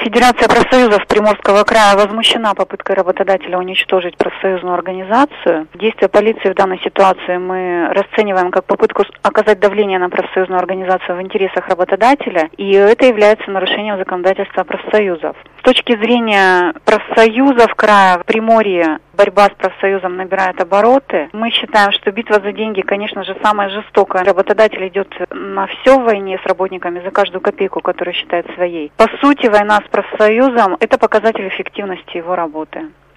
Федерация профсоюзов Приморского края возмущена попыткой работодателя уничтожить профсоюзную организацию. Действия полиции в данной ситуации мы расцениваем как попытку оказать давление на профсоюзную организацию в интересах работодателя, и это является нарушением законодательства профсоюзов. С точки зрения профсоюзов края в Приморье борьба с профсоюзом набирает обороты. Мы считаем, что битва за деньги, конечно же, самая жестокая. Работодатель идет на все в войне с работниками за каждую копейку, которую считает своей. По сути, война с профсоюзом – это показатель эффективности его работы.